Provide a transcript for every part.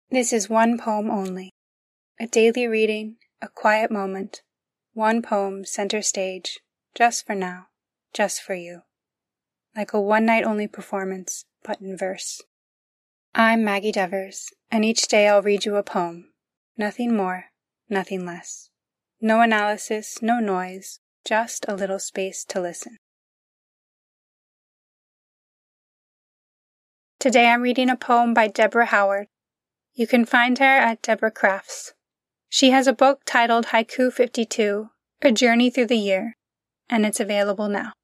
This is one poem only. A daily reading, a quiet moment, one poem center stage, just for now, just for you. Like a one-night-only performance, but in verse. I'm Maggie Devers, and each day I'll read you a poem. Nothing more, nothing less. No analysis, no noise, just a little space to listen. Today I'm reading a poem by Deborah Howard. You can find her at Deborah Crafts. She has a book titled Haiku 52, A Journey Through the Year, and it's available now.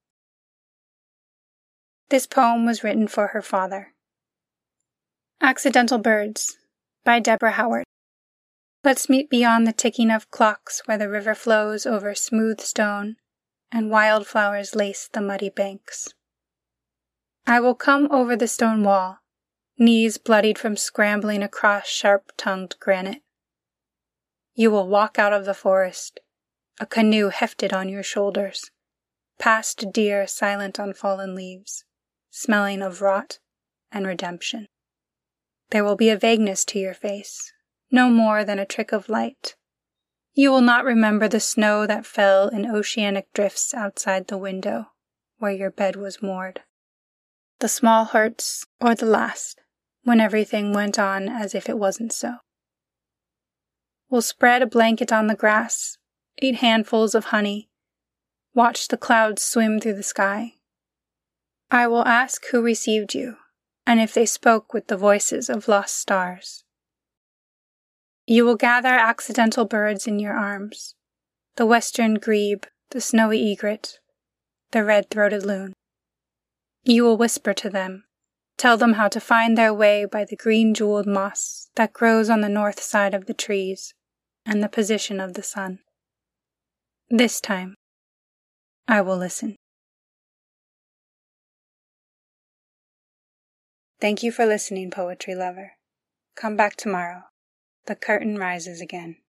This poem was written for her father. Accidental Birds by Deborah Howard. Let's meet beyond the ticking of clocks where the river flows over smooth stone and wildflowers lace the muddy banks. I will come over the stone wall, knees bloodied from scrambling across sharp-tongued granite. You will walk out of the forest, a canoe hefted on your shoulders, past deer silent on fallen leaves, smelling of rot and redemption. There will be a vagueness to your face, no more than a trick of light. You will not remember the snow that fell in oceanic drifts outside the window where your bed was moored. The small hurts, or the last, when everything went on as if it wasn't so. We'll spread a blanket on the grass, eat handfuls of honey, watch the clouds swim through the sky. I will ask who received you, and if they spoke with the voices of lost stars. You will gather accidental birds in your arms, the western grebe, the snowy egret, the red-throated loon. You will whisper to them, tell them how to find their way by the green-jeweled moss that grows on the north side of the trees and the position of the sun. This time, I will listen. Thank you for listening, poetry lover. Come back tomorrow. The curtain rises again.